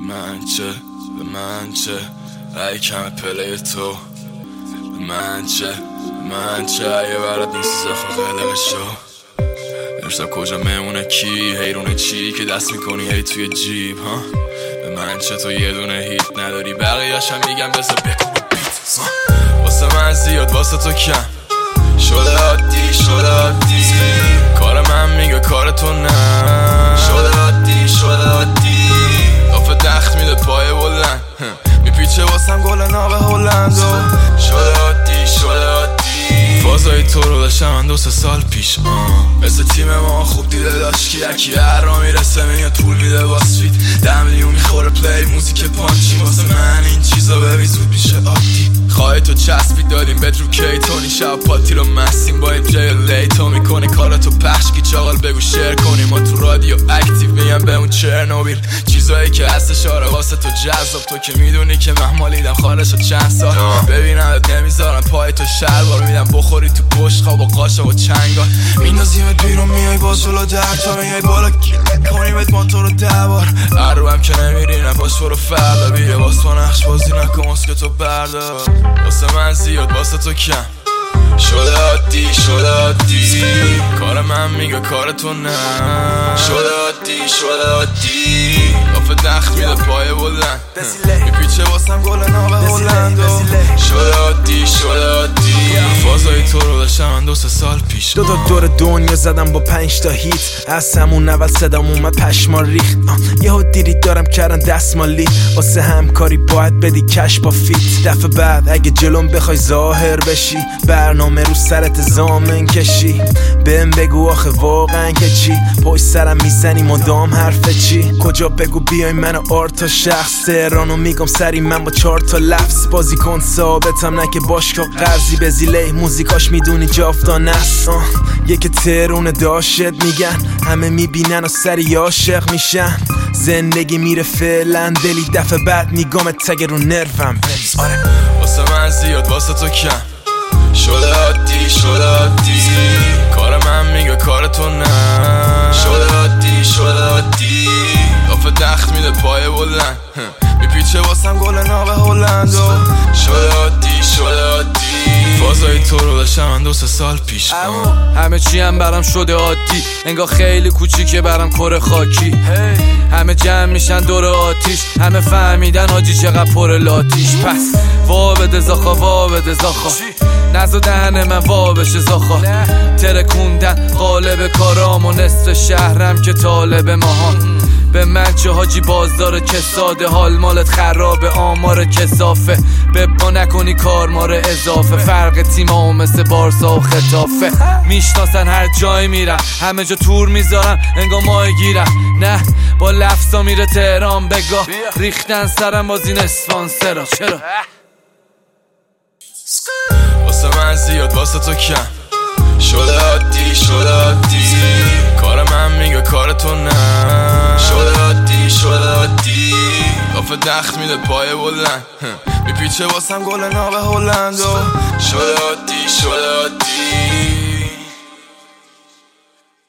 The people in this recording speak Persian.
به من چه ای کم پلی تو به من چه ای برات نیست زخم قلق شو امشب کجا میمونه کی حیرونه چی که دست میکنی هی توی جیب ها به من چه تو یه دونه هیت نداری بقیه‌شم میگم بذار بکن بیت واسه من زیاد واسه تو کم شده عادی کار من میگه کار تو نه شده عادی آفه دخت میده پای بلند میپیچه واسم گل ناب هلند شده عادی فازای تو رو داشتم من 2-3 سال پیش مثل تیم ما خوب دیده داشت که یکی هر را میرسه میاد پول میده واسفید 10 میلیون میخوره پلی موزیک پانچی واسه من این چیزا ببین زود میشه عادی خواهی تو چسبی دادیم بد رو کی تونی شب پاتی رو مستیم با این جای لیتو میکنه کاراتو پخش کی چاقال بگو شیر کنیم ما تو رادیو اکتیو میگم به اون چرنوبیل چیزایی که هستش آره واسه تو جذاب تو که میدونی که محمالیدم خارج چند سال ببینمت نمیذارم پای تو شلوار میدم بخوری تو پشت خواب و قاشق و چنگال میندازیمت بیرون میای باز جلو در تا میای بالا کنیمت ما تو رو 10 بار عروبم که نمیری نپاش برو فردا بیره باز تو نقش بازی نکن مسکه تو بردار واسه من زیاد واسه تو کم شده عادی کار من میگه کار تو نه شده عادی آفه دخت میده پای بلند میپیچه واسم گل ناب هلند شده عادی فازای تو رو داشتم من 2-3 سال پیش دو دور دنیا زدم با 5 تا هیت از همون اول صدام اومد پشما ریخت یهو دیدید دارم کردن دستمالی واسه همکاری باید بدی کش با فیت دفعه بعد اگه جلوم بخوای ظاهر بشی برنامه رو سرت زامن کشی بهم بگو آخه واقعا که چی پشت سرم میزنی مدام حرف چی کجا بگو بیای من آرتا شخص تهرانو میگم سری من با 4 تا لفظ بازی کن ثابتم نه که باشگاه قرضی به زیله موزیکاش میدونی جافتان است یکی ترونه داشت میگن همه میبینن و سری عاشق میشن زندگی میره فعلا دلی دفعه بعد نگامت تگه رو نروم بریز واسه من زیاد واسه تو کم شده عادی کار من میگه کار تو نه شده عادی آفه دخت میده پای بلند میپیچه واسم گل ناب هلند شده عادی فازای تو رو داشتم من 2-3 سال پیش همه چی هم برام شده عادی انگار خیلی کوچیکه برام کره خاکی همه جمع میشن دور آتیش همه فهمیدن حاجی چقدر پر لاتیش پس وا بده زاخا نزو دهن من وا بشه زاخا ترکوندن قالب کارام و نصف شهرم که طالب ماهان به من چه حاجی بازدار کساده حال مالت خرابه آمار کسافه ببا نکنی کارمار اضافه فرق تیمام مثل بارسا و خطافه میشناسن هر جای میرم همه جا تور میذارم انگار ماه گیرم نه با لفظا میره تهران بگاه ریختن سرم باز این اسپانسرا چرا واسه من زیاد واسه تو کم شده عادی کار من میگه کار تو نه شده عادی آفه دخت میده پای بلند میپیچه واسم گل ناب هلند شده عادی